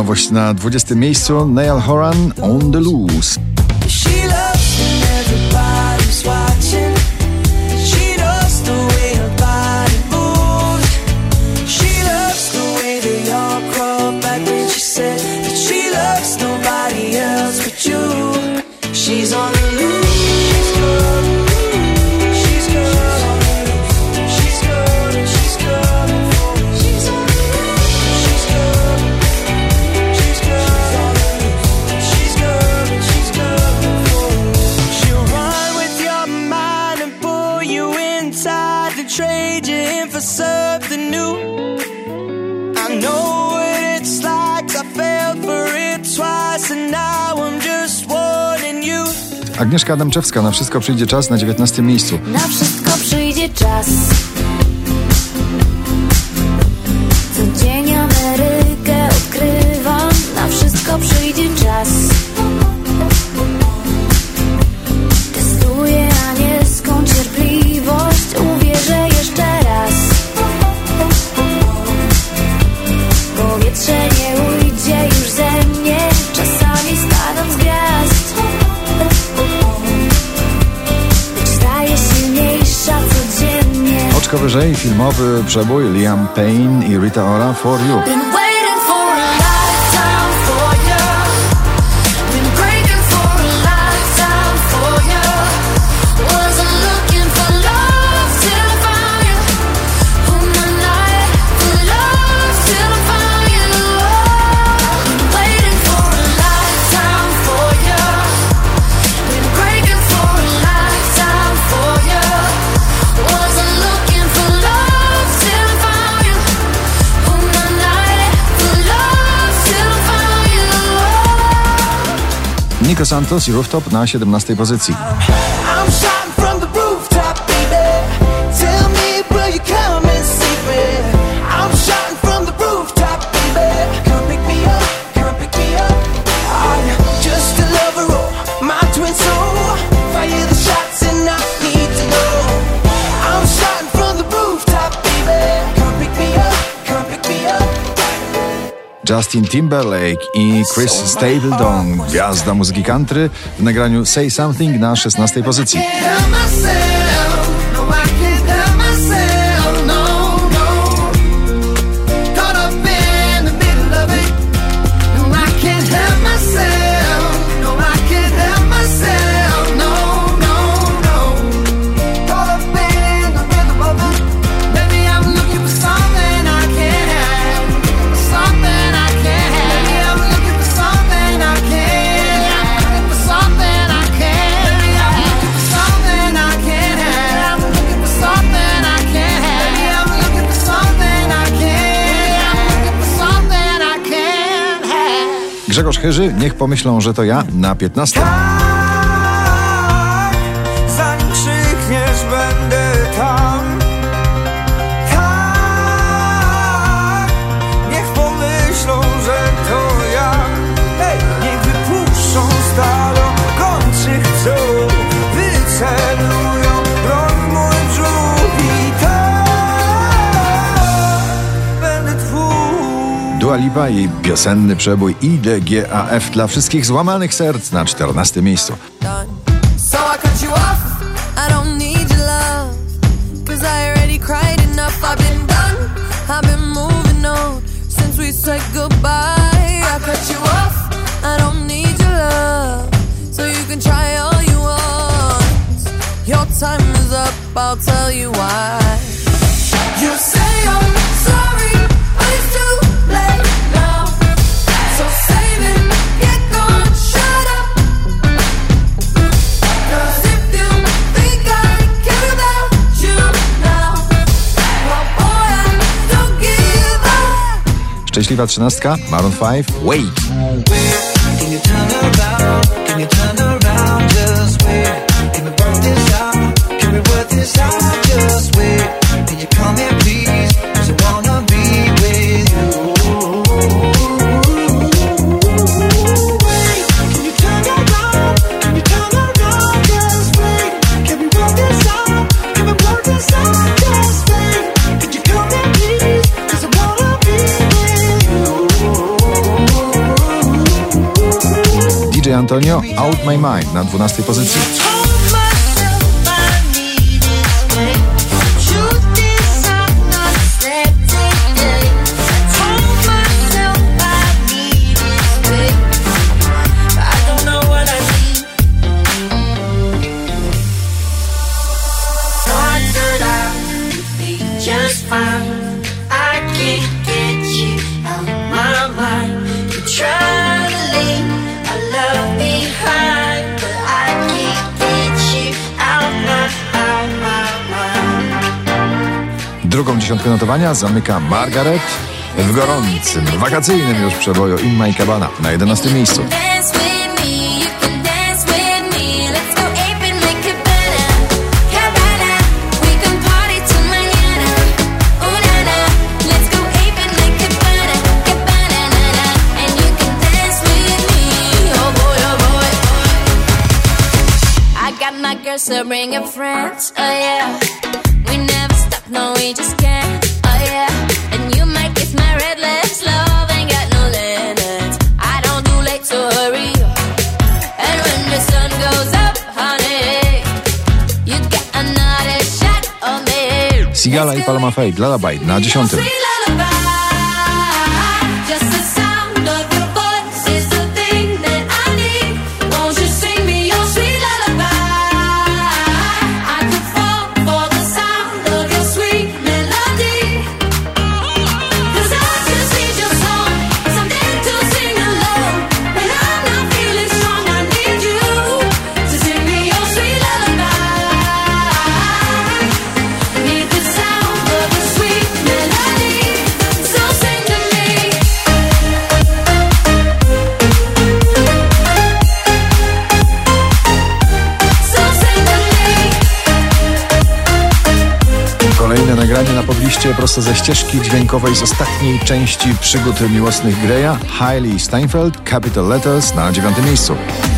Nowość na 20. miejscu. Niall Horan, On the Loose. Trade you in for something new. I know what it's like. I fell for it twice and now I'm just warning you. Agnieszka Adamczewska, Na wszystko przyjdzie czas, na 19. miejscu. Na wszystko przyjdzie czas. Co dzień Amerykę odkrywam. Na wszystko przyjdzie czas. Testuję anielską cierpliwość. Uwierzę jeszcze raz. Powietrze nie ujdzie już ze mnie. Czasami spadam z gwiazd. Lecz staję silniejsza codziennie. Oczko wyżej, filmowy przebój Liam Payne i Rita Ora, For You. Nico Santos i Rooftop na 17. pozycji. Justin Timberlake i Chris Stapleton, gwiazda muzyki country, w nagraniu Say Something na 16. pozycji. Grzegorz Chyży, Niech pomyślą, że to ja, na 15. Zanim krzykniesz, będę tam. Tak, niech pomyślą, że to ja. Hej, niech wypuszczą stado, kończy chcą, wycelują broń w mój brzuch i tak będę twój. Dua Lipa i piosenny przebój IDGAF dla wszystkich złamanych serc na 14. miejscu. So I cut you off, I don't need your love, 'cause I already cried enough, I've been done, I've been moving on, since we said goodbye. I cut you off, I don't need your love, so you can try all you want. Your time is up, I'll tell you why. You say I'm sorry, but it's too late now, so save it, get gone, shut up. 'Cause if you think I care about you now, well boy, I don't give up. Szczęśliwa 13. Maroon 5, Wait. Can you turn around? Can you turn around? Just wait. Can we work this out? Can we work this out? Just wait. Can you come here, please? 'Cause I wanna be with you. Wait. Can you turn around? Can you turn around? Just wait. Can we work this out? Can we work this out? Just wait. Can you come here, please? 'Cause I wanna be with you. Antonio, Out My Mind na 12 pozycji. Drugą dziesiątkę notowania zamyka Margaret w gorącym, wakacyjnym już przeboju Inma i Cabana na 11 miejscu. So bring your friends, oh yeah. We never stop, no we just can't, oh yeah. And you might kiss my red lips, love ain't got no limits. I don't do late, so hurry up. And when the sun goes up, honey, you got another shot of me. Sigala i Paloma Faith, Lullaby na 10. Kolejne nagranie na pobliście prosto ze ścieżki dźwiękowej z ostatniej części przygód miłosnych Greya. Hailey Steinfeld, Capital Letters na 9 miejscu.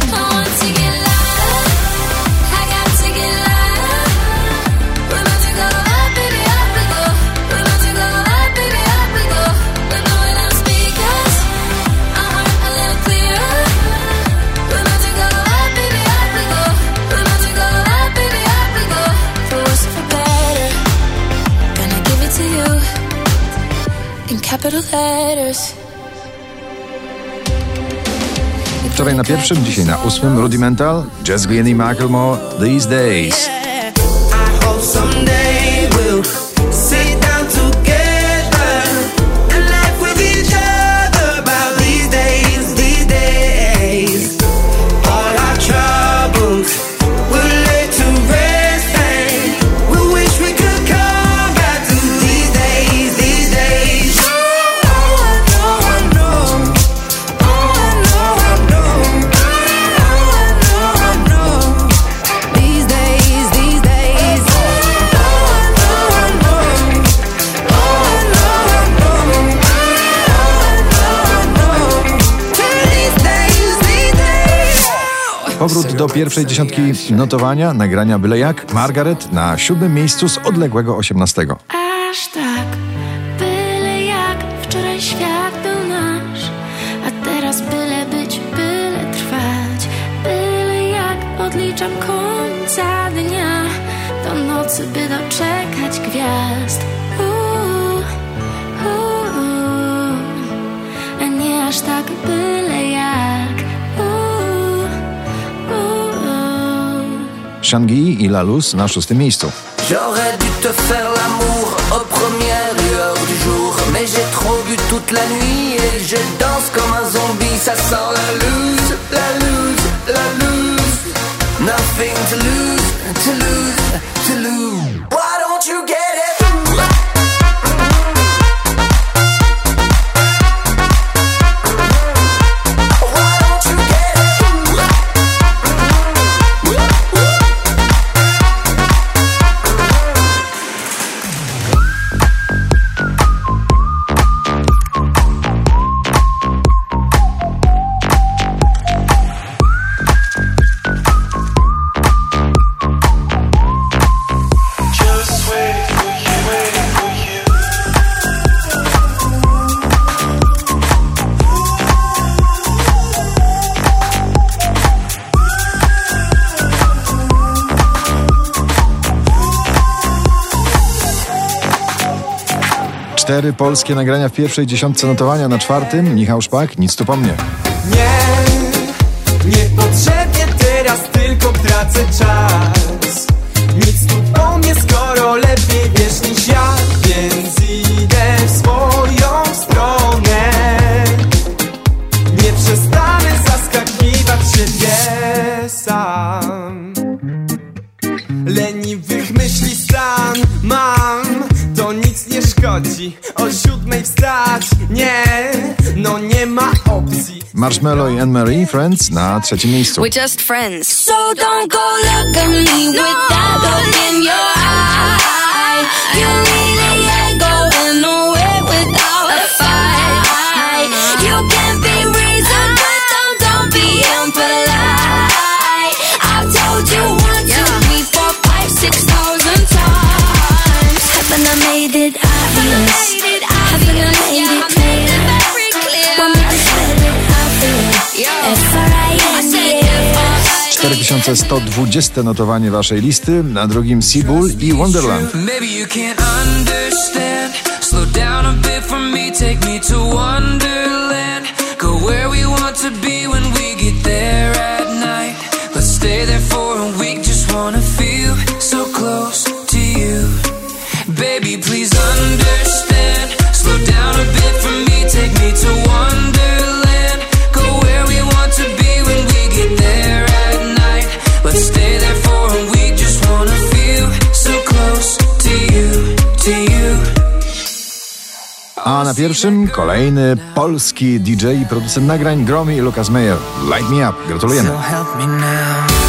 Wczoraj na pierwszym, dzisiaj na 8. Rudimental, Jess Glynn i Macklemore, These Days. Powrót do pierwszej dziesiątki notowania, nagrania byle jak, Margaret na 7 miejscu z odległego 18. Aż tak, byle jak, wczoraj świat był nasz, a teraz byle być, byle trwać, byle jak, odliczam końca dnia, do nocy by doczekać gwiazd. A nie aż tak byle jak. Shangyi i La Luz na 6 miejscu. J'aurais dû te faire l'amour aux premières lueurs du jour, mais j'ai trop bu toute la nuit et je danse comme un zombie. Ça sent la loose, la loose, la loose. Nothing to lose, to lose, to lose. Why don't you get it? Just wait for you. 4 polskie nagrania w pierwszej dziesiątce notowania. Na 4 Michał Szpak, Nic tu po mnie. Niepotrzebnie teraz tylko tracę czas. Nic tu po mnie, skoro lepiej wiesz niż ja. Więc idę w swoją stronę. Nie przestanę zaskakiwać siebie sam. Leniwych myśli stan mam, to nic nie szkodzi. O 7 wstać, nie ma opcji. Marshmello i Anne-Marie, Friends na 3 miejscu. We're just friends. So don't go look at me with that look in your eye. You really ain't going nowhere without a fight. You can be reasoned, but don't be impolite. I've told you 1, 2, 3, 4, 5, 6,000 times. Haven't I made it obvious? Haven't I made it clear? Want me to spell it out there? F-R-I-N-D. 4120 notowanie waszej listy. Na 2 Seabull i Wonderland. Maybe you can't understand. Slow down a bit for me, take me to Wonderland. Go where we want to be when we get there at night. Let's stay there for a week, just wanna feel so close to you. Baby, please understand. Slow down a bit for me, take me to Wonderland. Go where we want to be when we get there at night. Let's stay there for a week, just wanna feel so close to you, to you. A na 1 kolejny polski DJ i producent nagrań Gromi i Lucas Meyer. Light Me Up. Gratulujemy. So help me now.